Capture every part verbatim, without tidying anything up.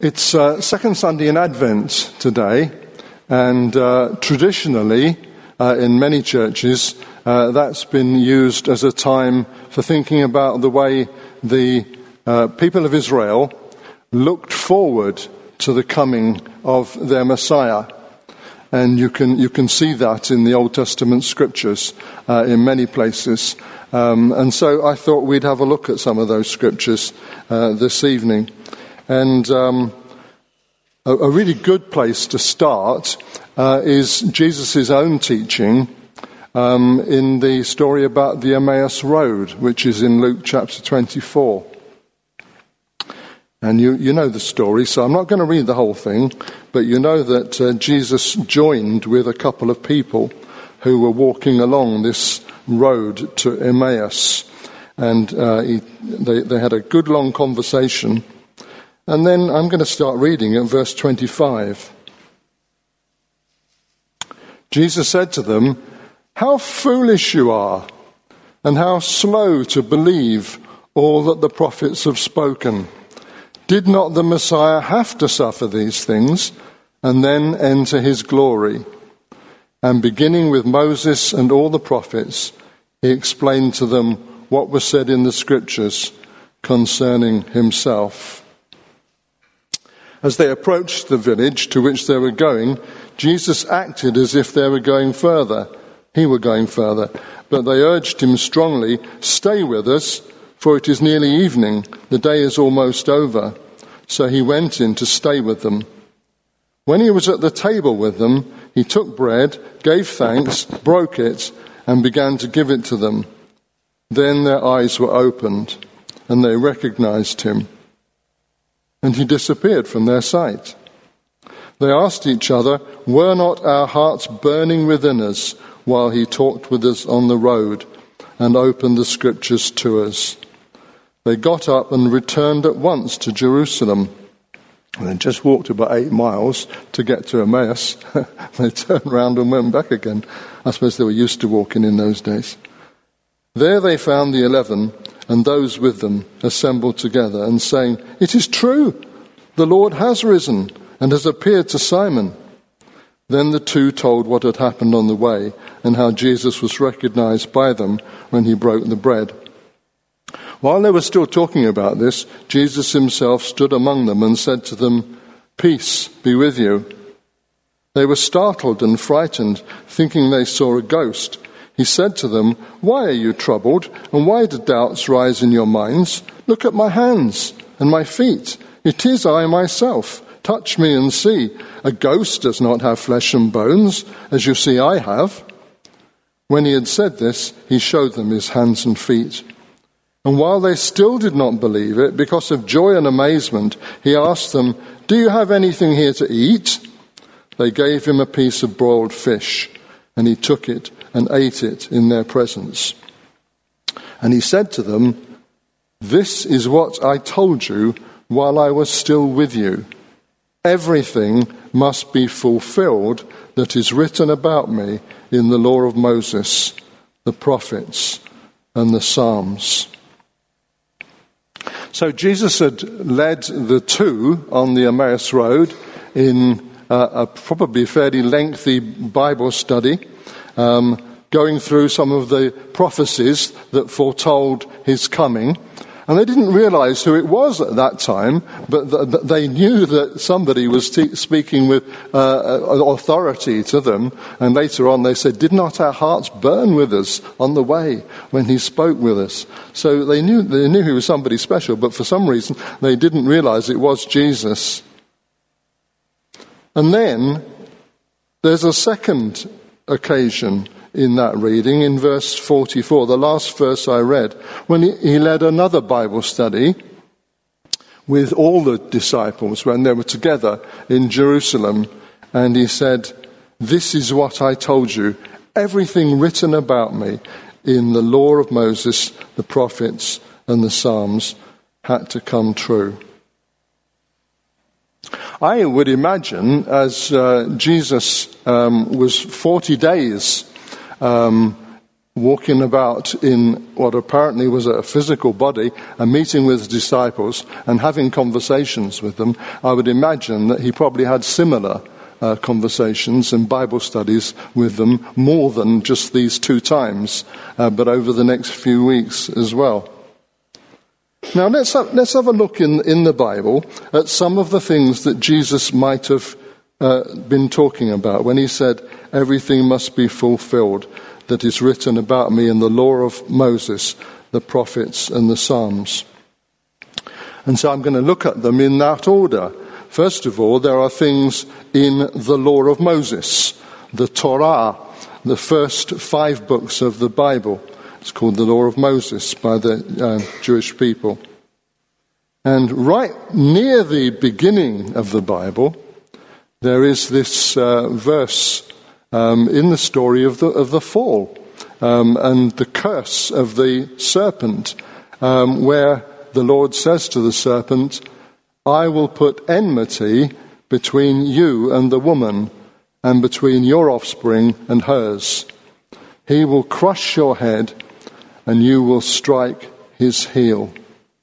It's uh, second Sunday in Advent today, and uh, traditionally uh, in many churches uh, that's been used as a time for thinking about the way the uh, people of Israel looked forward to the coming of their Messiah. And you can you can see that in the Old Testament scriptures uh, in many places. Um, and so I thought we'd have a look at some of those scriptures uh, this evening. And um, a, a really good place to start uh, is Jesus' own teaching um, in the story about the Emmaus Road, which is in Luke chapter twenty-four. And you, you know the story, so I'm not going to read the whole thing, but you know that uh, Jesus joined with a couple of people who were walking along this road to Emmaus. And uh, he, they, they had a good long conversation. And then I'm going to start reading at verse twenty-five. Jesus said to them, "How foolish you are, and how slow to believe all that the prophets have spoken. Did not the Messiah have to suffer these things and then enter his glory?" And beginning with Moses and all the prophets, he explained to them what was said in the scriptures concerning himself. As they approached the village to which they were going, Jesus acted as if they were going further. He were going further. But they urged him strongly, "Stay with us, for it is nearly evening. The day is almost over." So he went in to stay with them. When he was at the table with them, he took bread, gave thanks, broke it, and began to give it to them. Then their eyes were opened, and they recognized him. And he disappeared from their sight. They asked each other, "Were not our hearts burning within us while he talked with us on the road and opened the scriptures to us?" They got up and returned at once to Jerusalem. And they just walked about eight miles to get to Emmaus. They turned round and went back again. I suppose they were used to walking in those days. There they found the eleven and those with them assembled together and saying, "It is true, the Lord has risen and has appeared to Simon." Then the two told what had happened on the way and how Jesus was recognized by them when he broke the bread. While they were still talking about this, Jesus himself stood among them and said to them, "Peace be with you." They were startled and frightened, thinking they saw a ghost. He said to them, "Why are you troubled, and why do doubts rise in your minds? Look at my hands and my feet. It is I myself. Touch me and see. A ghost does not have flesh and bones, as you see I have." When he had said this, he showed them his hands and feet. And while they still did not believe it, because of joy and amazement, he asked them, "Do you have anything here to eat?" They gave him a piece of broiled fish, and he took it and ate it in their presence. And he said to them, "This is what I told you while I was still with you. Everything must be fulfilled that is written about me in the law of Moses, the prophets, and the Psalms." So Jesus had led the two on the Emmaus Road in uh, a probably fairly lengthy Bible study, um, going through some of the prophecies that foretold his coming. And they didn't realize who it was at that time, but th- they knew that somebody was te- speaking with uh, authority to them. And later on they said, "Did not our hearts burn with us on the way when he spoke with us?" So they knew they knew he was somebody special, but for some reason they didn't realize it was Jesus. And then there's a second occasion in that reading, in verse forty-four, the last verse I read, when he, he led another Bible study with all the disciples when they were together in Jerusalem, and he said, "This is what I told you, everything written about me in the law of Moses, the prophets, and the Psalms had to come true." I would imagine as uh, Jesus um, was forty days Um, walking about in what apparently was a physical body and meeting with his disciples and having conversations with them, I would imagine that he probably had similar uh, conversations and Bible studies with them more than just these two times, uh, but over the next few weeks as well. Now let's have, let's have a look in, in the Bible at some of the things that Jesus might have uh, been talking about when he said, everything must be fulfilled that is written about me in the law of Moses, the prophets and the Psalms. And so I'm going to look at them in that order. First of all, there are things in the law of Moses, the Torah, the first five books of the Bible. It's called the law of Moses by the uh, Jewish people. And right near the beginning of the Bible, there is this uh, verse Um, in the story of the of the fall um, and the curse of the serpent, um, where the Lord says to the serpent, I will put enmity between you and the woman, and between your offspring and hers. He will crush your head, and you will strike his heel.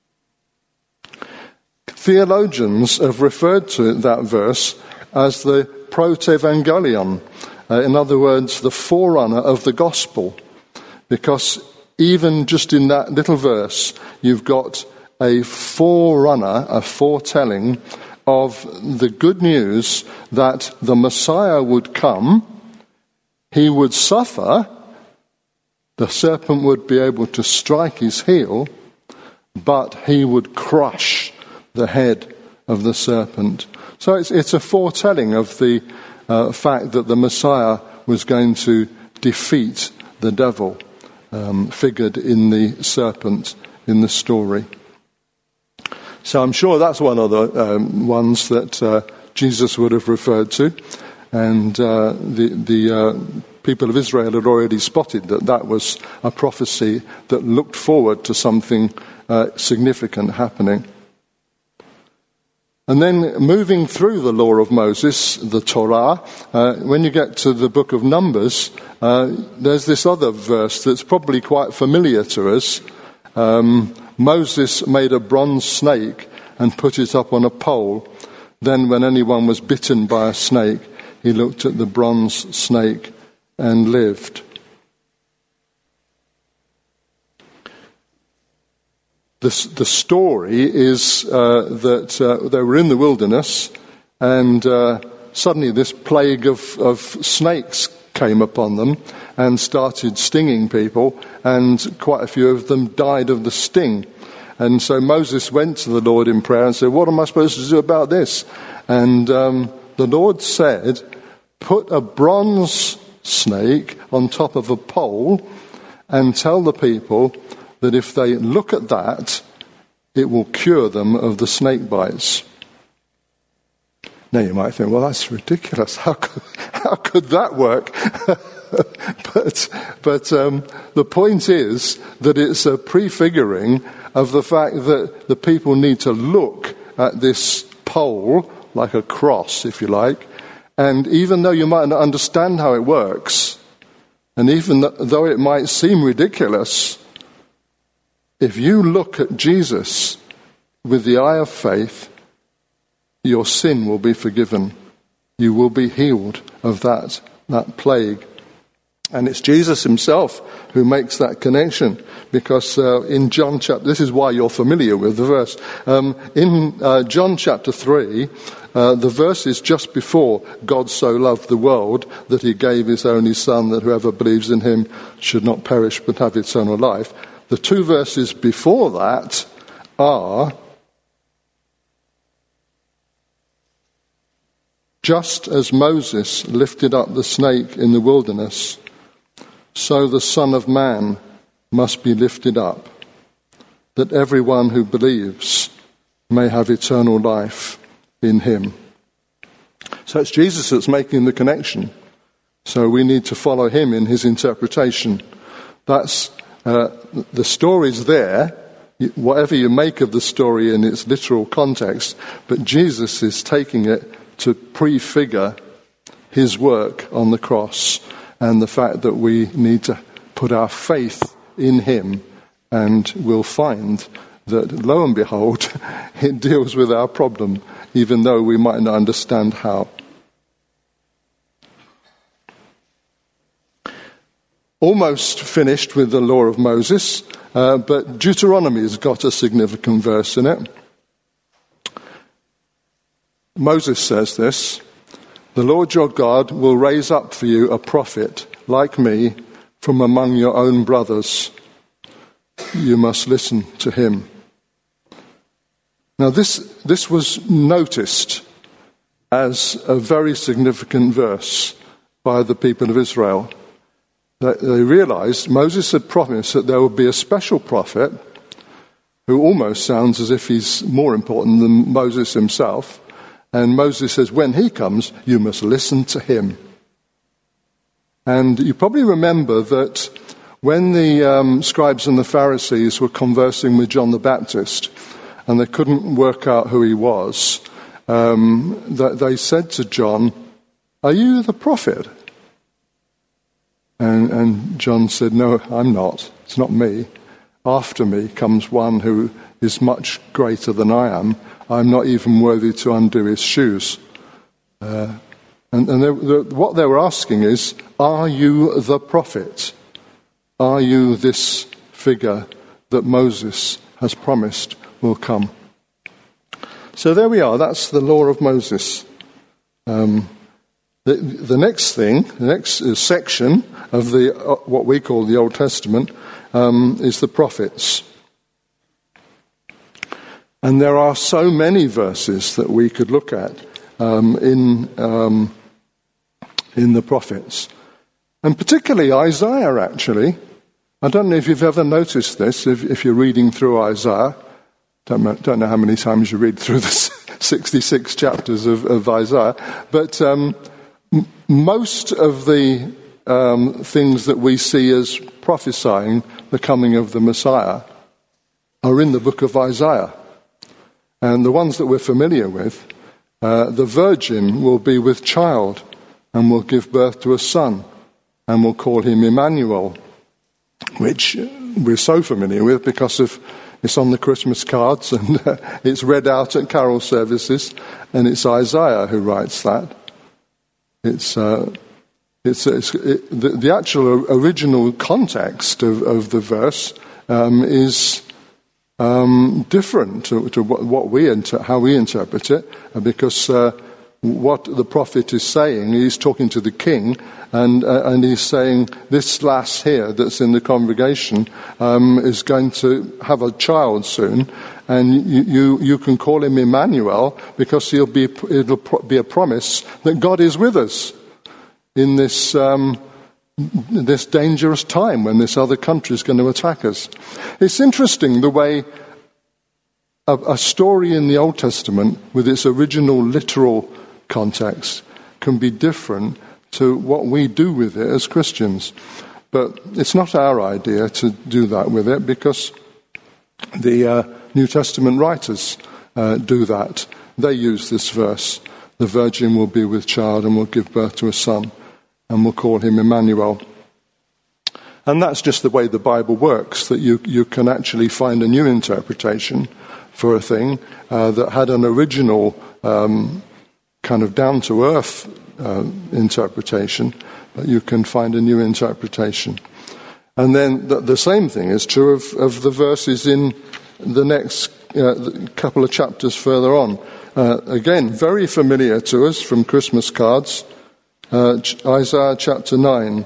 Theologians have referred to that verse as the protevangelion. Uh, in other words, the forerunner of the gospel. Because even just in that little verse, you've got a forerunner, a foretelling of the good news that the Messiah would come, he would suffer, the serpent would be able to strike his heel, but he would crush the head of the serpent. So it's, it's a foretelling of the Uh, fact that the Messiah was going to defeat the devil, um, figured in the serpent in the story. So I'm sure that's one of the um, ones that uh, Jesus would have referred to, and uh, the, the uh, people of Israel had already spotted that that was a prophecy that looked forward to something uh, significant happening. And then moving through the law of Moses, the Torah, uh, when you get to the book of Numbers, uh, there's this other verse that's probably quite familiar to us. Um, Moses made a bronze snake and put it up on a pole. Then when anyone was bitten by a snake, he looked at the bronze snake and lived. The, the story is uh, that uh, they were in the wilderness, and uh, suddenly this plague of, of snakes came upon them and started stinging people, and quite a few of them died of the sting. And so Moses went to the Lord in prayer and said, what am I supposed to do about this? And um, the Lord said, put a bronze snake on top of a pole and tell the people that if they look at that, it will cure them of the snake bites. Now you might think, well, that's ridiculous. How could, how could that work? but but um, the point is that it's a prefiguring of the fact that the people need to look at this pole, like a cross, if you like, and even though you might not understand how it works, and even though it might seem ridiculous, if you look at Jesus with the eye of faith, your sin will be forgiven. You will be healed of that, that plague. And it's Jesus himself who makes that connection, because uh, in John chapter, this is why you're familiar with the verse. Um, in uh, John chapter three, uh, the verse is just before God so loved the world that he gave his only son, that whoever believes in him should not perish but have eternal life. The two verses before that are, just as Moses lifted up the snake in the wilderness, so the Son of Man must be lifted up, that everyone who believes may have eternal life in him. So it's Jesus that's making the connection. So we need to follow him in his interpretation. That's uh, the story's there, whatever you make of the story in its literal context, but Jesus is taking it to prefigure his work on the cross and the fact that we need to put our faith in him, and we'll find that, lo and behold, it deals with our problem, even though we might not understand how. Almost finished with the law of Moses, uh, but Deuteronomy has got a significant verse in it. Moses says this: "The Lord your God will raise up for you a prophet like me from among your own brothers. You must listen to him." Now this, this was noticed as a very significant verse by the people of Israel. They realized Moses had promised that there would be a special prophet who almost sounds as if he's more important than Moses himself. And Moses says, when he comes, you must listen to him. And you probably remember that when the um, scribes and the Pharisees were conversing with John the Baptist and they couldn't work out who he was, um, they said to John, "Are you the prophet?" And, and John said, "No, I'm not. It's not me. After me comes one who is much greater than I am. I'm not even worthy to undo his shoes." Uh, and and they, the, what they were asking is, are you the prophet? Are you this figure that Moses has promised will come? So there we are. That's the law of Moses. Um, The, the next thing, the next uh, section of the uh, what we call the Old Testament um, is the prophets. And there are so many verses that we could look at um, in um, in the prophets. And particularly Isaiah, actually. I don't know if you've ever noticed this, if, if you're reading through Isaiah. Don't, don't know how many times you read through the sixty-six chapters of, of Isaiah. But um, m- most of the um, things that we see as prophesying the coming of the Messiah are in the book of Isaiah. And the ones that we're familiar with, uh, the virgin will be with child and will give birth to a son and will call him Emmanuel, which we're so familiar with because of it's on the Christmas cards and uh, it's read out at carol services, and it's Isaiah who writes that. It's uh, it's, it's it, the, the actual original context of, of the verse um, is um, different to, to what, what we inter- how we interpret it, because uh, what the prophet is saying, he's talking to the king, and uh, and he's saying this lass here that's in the congregation um, is going to have a child soon, and you, you you can call him Emmanuel because he'll be it'll be a promise that God is with us in this um, this dangerous time when this other country is going to attack us. It's interesting the way a, a story in the Old Testament with its original literal context can be different to what we do with it as Christians. But it's not our idea to do that with it, because the uh, New Testament writers uh, do that. They use this verse, the virgin will be with child and will give birth to a son and will call him Emmanuel. And that's just the way the Bible works, that you, you can actually find a new interpretation for a thing uh, that had an original um, kind of down-to-earth uh, interpretation, but you can find a new interpretation. And then the, the same thing is true of, of the verses in the next uh, couple of chapters further on. Uh, again, very familiar to us from Christmas cards, uh, Isaiah chapter nine.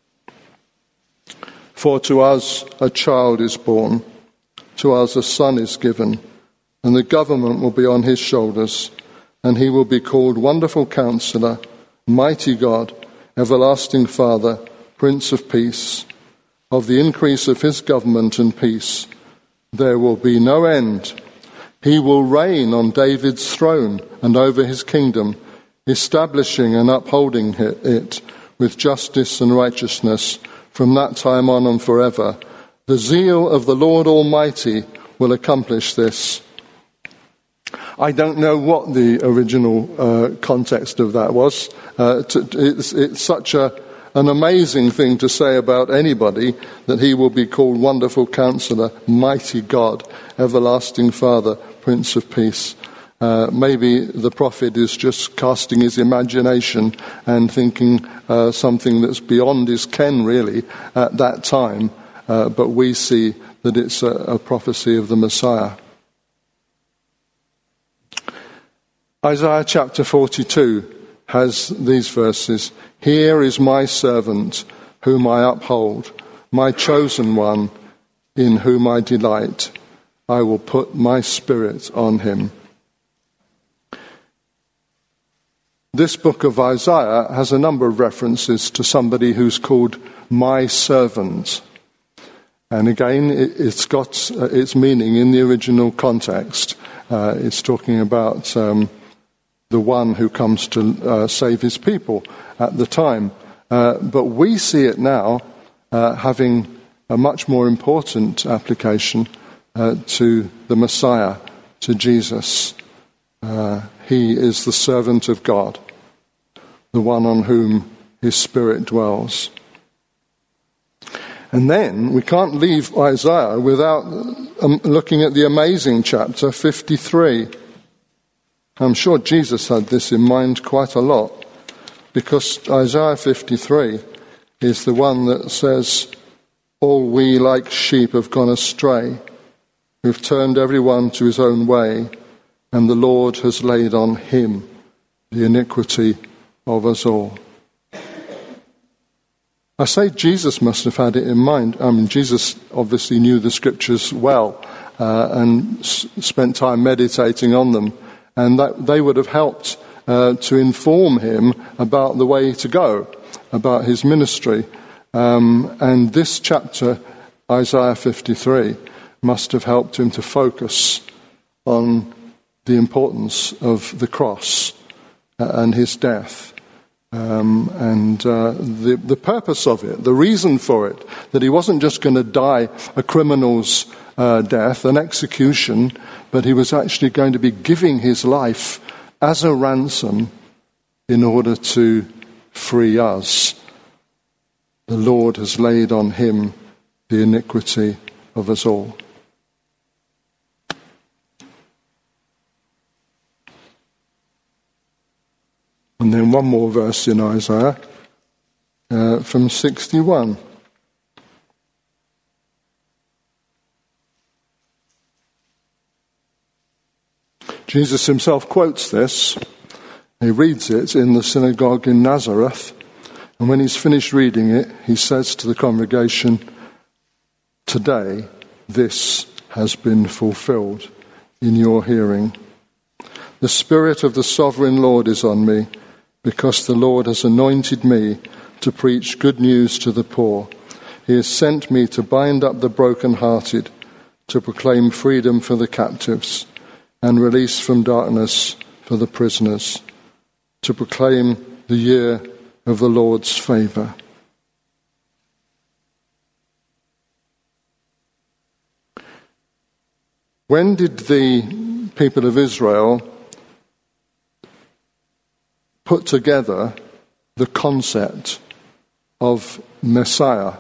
For to us a child is born, to us a son is given, and the government will be on his shoulders, and he will be called Wonderful Counselor, Mighty God, Everlasting Father, Prince of Peace. Of the increase of his government and peace there will be no end. He will reign on David's throne and over his kingdom, establishing and upholding it with justice and righteousness from that time on and forever. The zeal of the Lord Almighty will accomplish this. I don't know what the original uh, context of that was. Uh, to, it's, it's such a, an amazing thing to say about anybody, that he will be called Wonderful Counselor, Mighty God, Everlasting Father, Prince of Peace. Uh, maybe the prophet is just casting his imagination and thinking uh, something that's beyond his ken, really, at that time. Uh, but we see that it's a, a prophecy of the Messiah. Isaiah chapter forty-two has these verses. Here is my servant, whom I uphold, my chosen one, in whom I delight. I will put my spirit on him. This book of Isaiah has a number of references to somebody who's called my servant. And again, it's got its meaning in the original context. Uh, it's talking about um, the one who comes to uh, save his people at the time. Uh, but we see it now uh, having a much more important application uh, to the Messiah, to Jesus. Uh, he is the servant of God, the one on whom his Spirit dwells. And then we can't leave Isaiah without um, looking at the amazing chapter fifty-three. I'm sure Jesus had this in mind quite a lot, because Isaiah fifty-three is the one that says, all we like sheep have gone astray. We've turned everyone to his own way, and the Lord has laid on him the iniquity of us all. I say Jesus must have had it in mind. I mean, Jesus obviously knew the scriptures well uh, and s- spent time meditating on them, and that they would have helped uh, to inform him about the way to go, about his ministry. Um, and this chapter, Isaiah fifty-three, must have helped him to focus on the importance of the cross uh, and his death. Um, and uh, the, the purpose of it, the reason for it, that he wasn't just going to die a criminal's uh, death, an execution, but he was actually going to be giving his life as a ransom in order to free us. The Lord has laid on him the iniquity of us all. And then one more verse in Isaiah, uh, from sixty-one. Jesus himself quotes this. He reads it in the synagogue in Nazareth. And when he's finished reading it, he says to the congregation, today this has been fulfilled in your hearing. The Spirit of the Sovereign Lord is on me, because the Lord has anointed me to preach good news to the poor. He has sent me to bind up the brokenhearted, to proclaim freedom for the captives, and release from darkness for the prisoners, to proclaim the year of the Lord's favour. When did the people of Israel put together the concept of Messiah?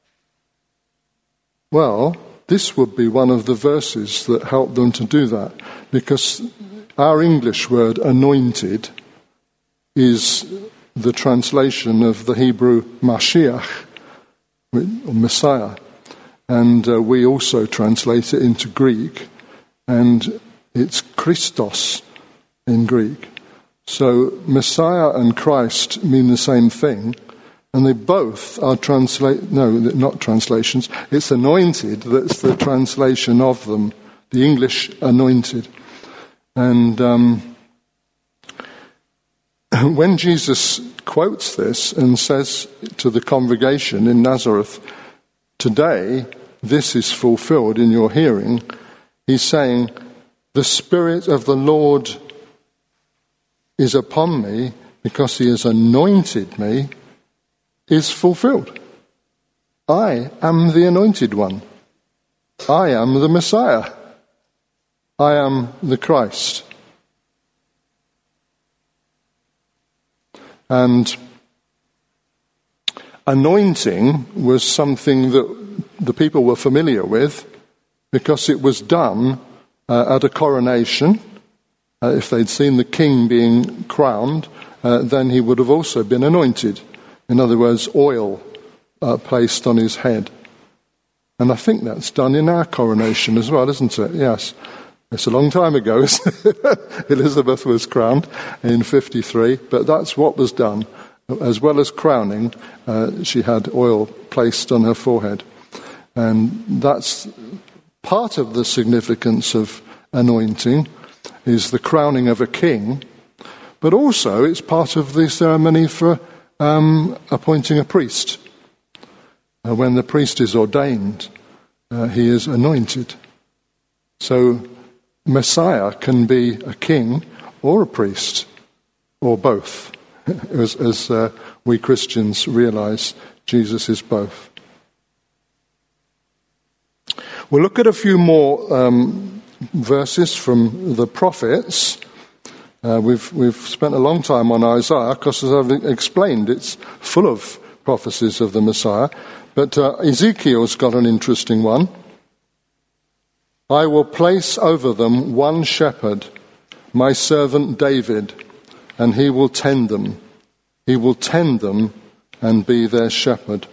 Well, this would be one of the verses that helped them to do that, because our English word anointed is the translation of the Hebrew Mashiach, or Messiah, and uh, we also translate it into Greek, and it's Christos in Greek. So Messiah and Christ mean the same thing, and they both are translate. No, not translations. It's anointed. That's the translation of them. The English anointed. And um, when Jesus quotes this and says to the congregation in Nazareth, "Today this is fulfilled in your hearing," he's saying, "The Spirit of the Lord is upon me, because he has anointed me," is fulfilled. I am the anointed one. I am the Messiah. I am the Christ. And anointing was something that the people were familiar with because it was done uh, at a coronation. Uh, if they'd seen the king being crowned, uh, then he would have also been anointed. In other words, oil uh, placed on his head. And I think that's done in our coronation as well, isn't it? Yes. It's a long time ago. Elizabeth was crowned in fifty-three, but that's what was done. As well as crowning, uh, she had oil placed on her forehead. And that's part of the significance of anointing, is the crowning of a king, but also it's part of the ceremony for um, appointing a priest. Uh, when the priest is ordained, uh, he is anointed. So Messiah can be a king or a priest, or both. As, as uh, we Christians realize, Jesus is both. We'll look at a few more um, verses from the prophets. Uh, we've we've spent a long time on Isaiah because, as I've explained, it's full of prophecies of the Messiah. But uh, Ezekiel's got an interesting one. I will place over them one shepherd, my servant David, and he will tend them. He will tend them and be their shepherd.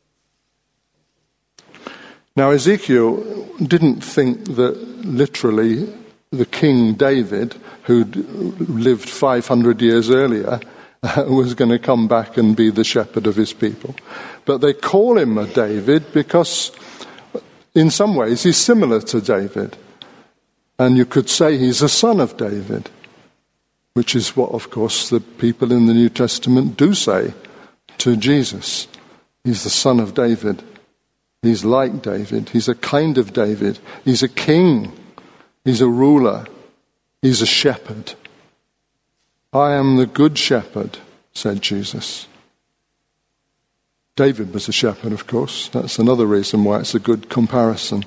Now, Ezekiel didn't think that literally the King David, who'd lived five hundred years earlier, uh, was going to come back and be the shepherd of his people. But they call him a David because in some ways he's similar to David. And you could say he's a son of David, which is what, of course, the people in the New Testament do say to Jesus. He's the son of David. He's like David. He's a kind of David. He's a king. He's a ruler. He's a shepherd. I am the good shepherd, said Jesus. David was a shepherd, of course. That's another reason why it's a good comparison.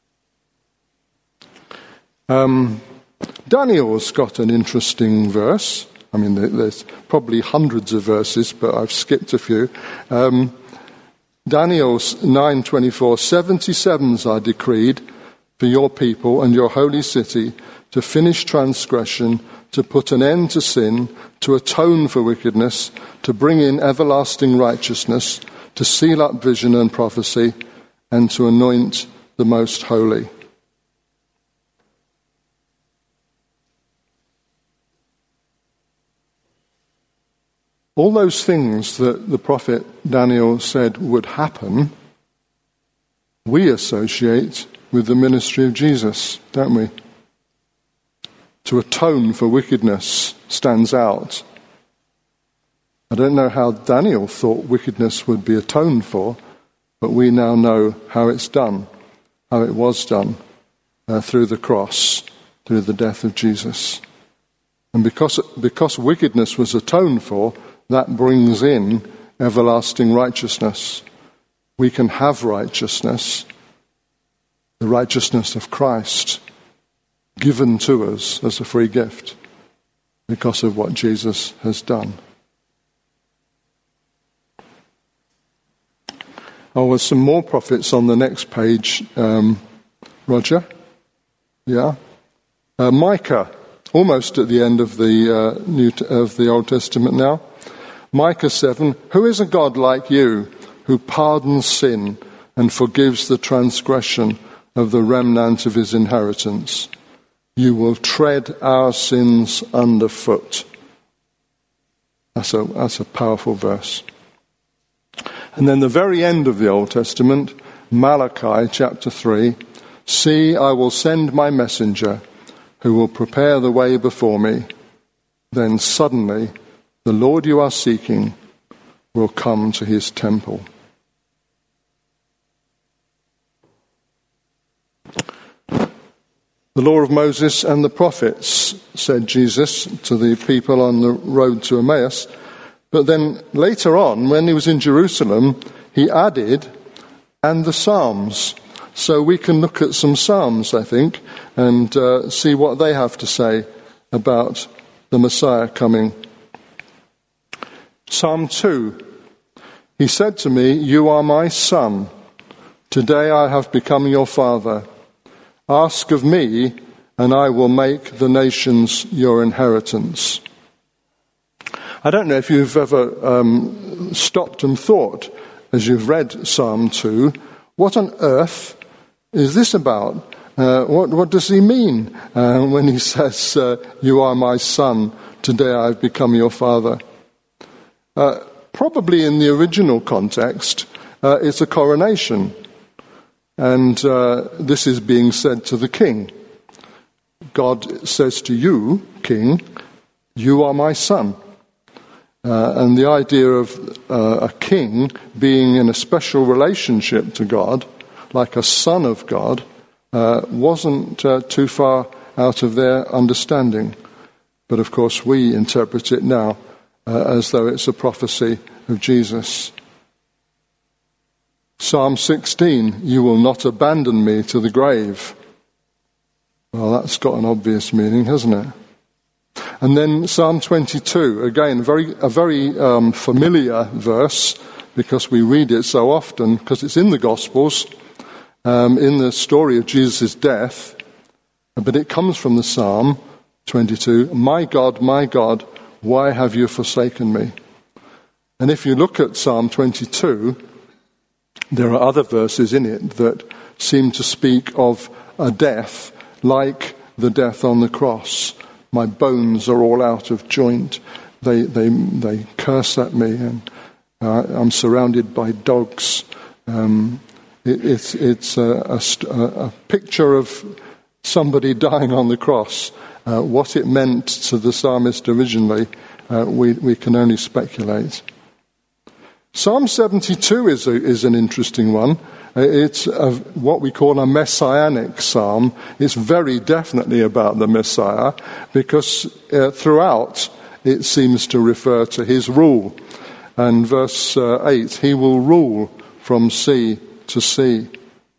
Um, Daniel's got an interesting verse. I mean, there's probably hundreds of verses, but I've skipped a few. Um, Daniel nine twenty-four, seventy-sevens are decreed for your people and your holy city to finish transgression, to put an end to sin, to atone for wickedness, to bring in everlasting righteousness, to seal up vision and prophecy, and to anoint the most holy. All those things that the prophet Daniel said would happen, we associate with the ministry of Jesus, don't we? To atone for wickedness stands out. I don't know how Daniel thought wickedness would be atoned for, but we now know how it's done, how it was done uh, through the cross, through the death of Jesus. And because because wickedness was atoned for, that brings in everlasting righteousness. We can have righteousness, the righteousness of Christ, given to us as a free gift because of what Jesus has done. Oh, there's some more prophets on the next page, um, Roger. Yeah. Uh, Micah, almost at the end of the uh, New T- of the Old Testament now. Micah seven, who is a God like you, who pardons sin and forgives the transgression of the remnant of his inheritance? You will tread our sins underfoot. That's a, that's a powerful verse. And then the very end of the Old Testament, Malachi chapter three, see, I will send my messenger who will prepare the way before me. Then suddenly the Lord you are seeking will come to his temple. The law of Moses and the prophets, said Jesus to the people on the road to Emmaus. But then later on, when he was in Jerusalem, he added, and the Psalms. So we can look at some Psalms, I think, and uh, see what they have to say about the Messiah coming. Psalm two. He said to me, "You are my son. Today I have become your father. Ask of me, and I will make the nations your inheritance." I don't know if you've ever um, stopped and thought, as you've read Psalm two, what on earth is this about? Uh, what, what does he mean uh, when he says, uh, "You are my son, today I have become your father"? Uh, probably in the original context, uh, it's a coronation. And uh, this is being said to the king. God says to you, king, "You are my son." Uh, and the idea of uh, a king being in a special relationship to God, like a son of God, uh, wasn't uh, too far out of their understanding. But of course we interpret it now uh, as though it's a prophecy of Jesus. Psalm sixteen, "You will not abandon me to the grave." Well, that's got an obvious meaning, hasn't it? And then Psalm twenty-two, again, very, a very um, familiar verse, because we read it so often, because it's in the Gospels, um, in the story of Jesus' death, but it comes from the Psalm twenty-two, "My God, my God, why have you forsaken me?" And if you look at Psalm twenty-two, there are other verses in it that seem to speak of a death like the death on the cross. "My bones are all out of joint. They they they curse at me, and uh, I'm surrounded by dogs." Um, it, it's it's a, a, a picture of somebody dying on the cross. Uh, what it meant to the psalmist originally, uh, we we can only speculate. Psalm seventy-two is, a, is an interesting one. It's a, what we call a messianic psalm. It's very definitely about the Messiah, because uh, throughout it seems to refer to his rule. And verse uh, eight, "He will rule from sea to sea."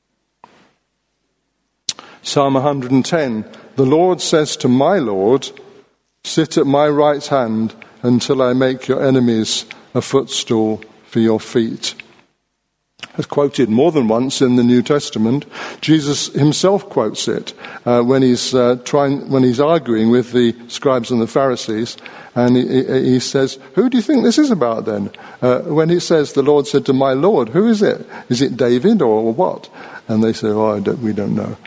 Psalm one hundred ten, "The Lord says to my Lord, sit at my right hand until I make your enemies a footstool for your feet." It's quoted more than once in the New Testament. Jesus himself quotes it uh, when he's uh, trying, when he's arguing with the scribes and the Pharisees, and he, he says, "Who do you think this is about then?" Uh, when he says, "The Lord said to my Lord," who is it? Is it David or what? And they say, "Oh, I don't, we don't know."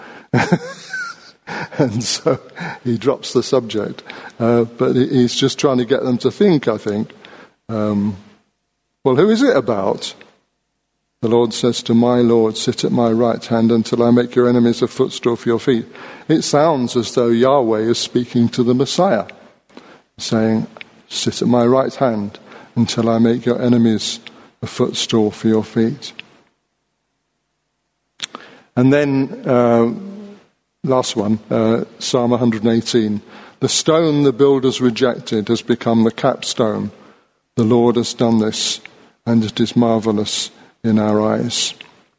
And so he drops the subject, uh, but he's just trying to get them to think. I think. Um, Well, who is it about? "The Lord says to my Lord, sit at my right hand until I make your enemies a footstool for your feet." It sounds as though Yahweh is speaking to the Messiah, saying, "Sit at my right hand until I make your enemies a footstool for your feet." And then, uh, last one, uh, Psalm one hundred eighteen. "The stone the builders rejected has become the capstone. The Lord has done this, and it is marvelous in our eyes."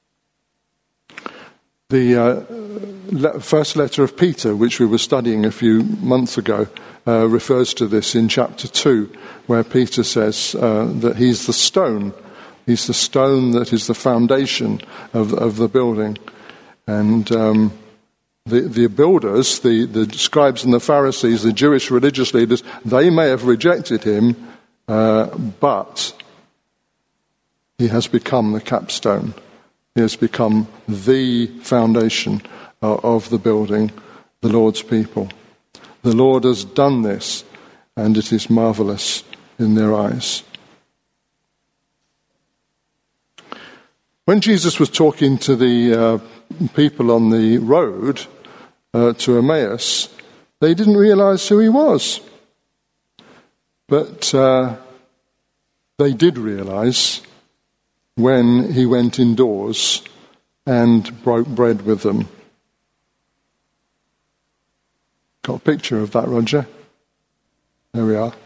The uh, le- first letter of Peter, which we were studying a few months ago, uh, refers to this in chapter two, where Peter says uh, that he's the stone. He's the stone that is the foundation of, of the building. And um, the, the builders, the, the scribes and the Pharisees, the Jewish religious leaders, they may have rejected him, uh, but he has become the capstone. He has become the foundation uh, of the building, the Lord's people. The Lord has done this, and it is marvelous in their eyes. When Jesus was talking to the uh, people on the road uh, to Emmaus, they didn't realize who he was. But uh, they did realize when he went indoors and broke bread with them. Got a picture of that, Roger? There we are.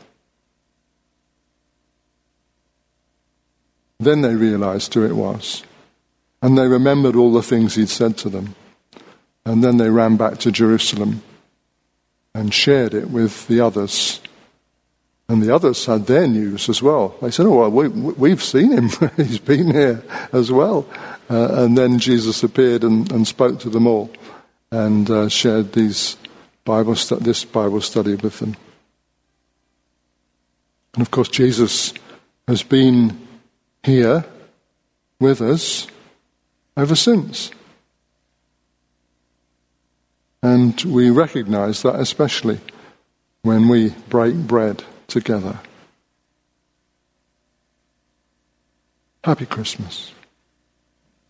Then they realized who it was. And they remembered all the things he'd said to them. And then they ran back to Jerusalem and shared it with the others. And And the others had their news as well. They said, oh, well, we, we've seen him. He's been here as well. Uh, and then Jesus appeared and, and spoke to them all and uh, shared these Bible stu- this Bible study with them. And of course, Jesus has been here with us ever since. And we recognize that especially when we break bread together. Happy Christmas.